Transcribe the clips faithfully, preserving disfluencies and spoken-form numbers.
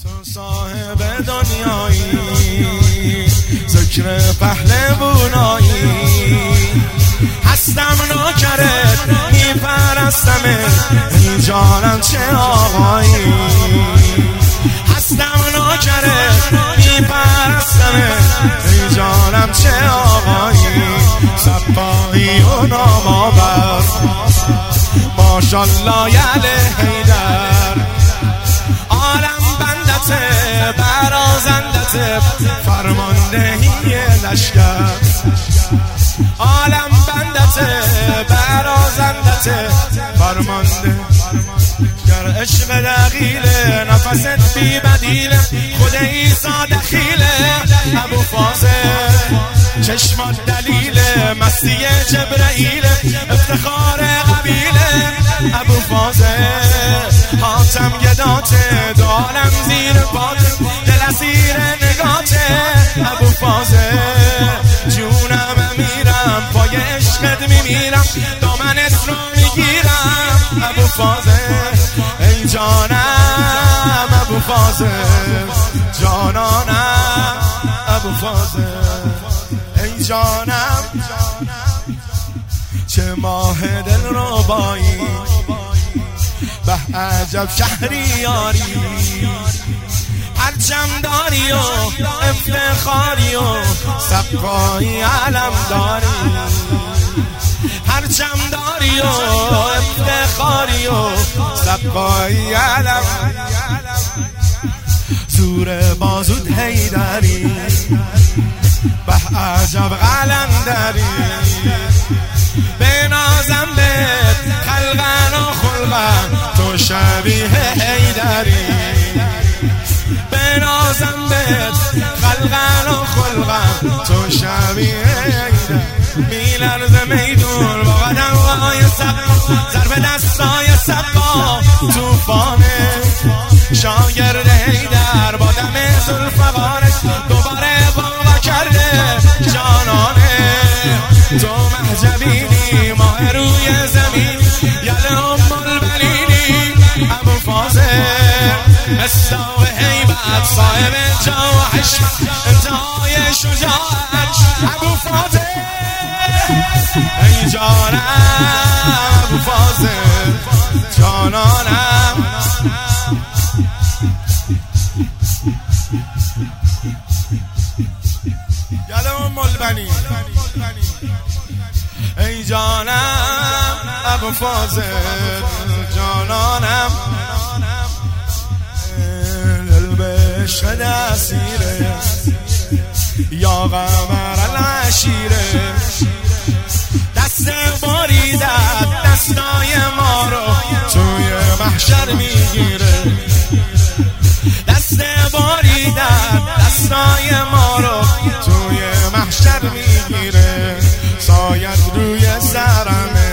تو صاحب دنیایی، ذکر پهلوانایی، هستم نوکرت میپرستمت ای جانم چه آقایی، هستم نوکرت میپرستمت ای جانم چه آقایی، صفایی و نامآور ماشالله یله حیدر، عالم بندته برازندته فرماندهی لشکر، عالم بندته برازندته فرمانده گر عشق دقیله، نفست بی بدیله خود عیسی دخیله، ابو فاضل چشمات دلیله، مستی جبرائیل افتخار قبیله، ابو فاضل حاتم گداته دارم زیر پات دل اسیر نگاته، ابو فاضل جونم میرم پای عشقت میمیرم دامنت رو میگیرم، ابو فاضل ای جانم، ابو فاضل جانانم، ابو فاضل ای جانم، چه ماه دل رو بایی به عجب شهریاری، پرچم داری و افتخاری و سقایی علم داری، پرچم داری و افتخاری و سقایی علم، زور بازود حیدری به عجب قلندری، به نازم بهت خلقن و خلقن تو شبیه حیدری، به نازم بهت خلقن و خلقن تو شبیه حیدری، میلرزه میدون با قدم های سقا، ضرب دستای سقا توفانه، شاگرد حیدر با دم ذوالفقارش دوباره بابا کرده جانانه، تو محجبینی ماه روی زمین یله ام البلینی، ابو فاضل مصداق هیبت صاحب جا و حشمت انتهای شجاعت، ابو فاضل ای جانم، ابو فاضل جانانم، یله ام البنین ای جانم، ابو فاضل جانانم، دل به عشق اسیره یا قمر العشیره، دست باریدت دستای ما رو توی محشر میگیره، دست باریدت دستای ما رو توی محشر میگیره، سایت روی سرمه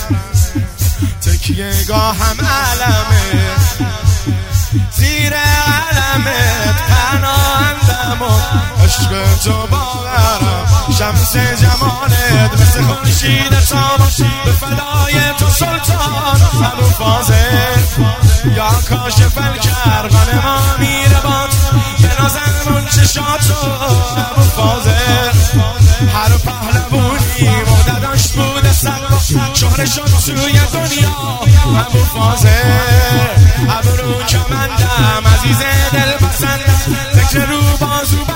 تکیه گاهم علمه، زیر علمت پناهندم و عشق تو باورم، شمس جمالت مثل خورشید تابان به فدای تو سلطان، ابو فاضل یا کاشف الکربن ما میره باد به نازمون چشاتو، ابو فاضل هر پهلوانی مدداش بوده سقا شهره شد توی دنیا، ابو فاضل ابرو کمندم عزیز دل پسندم ذکر رو بازو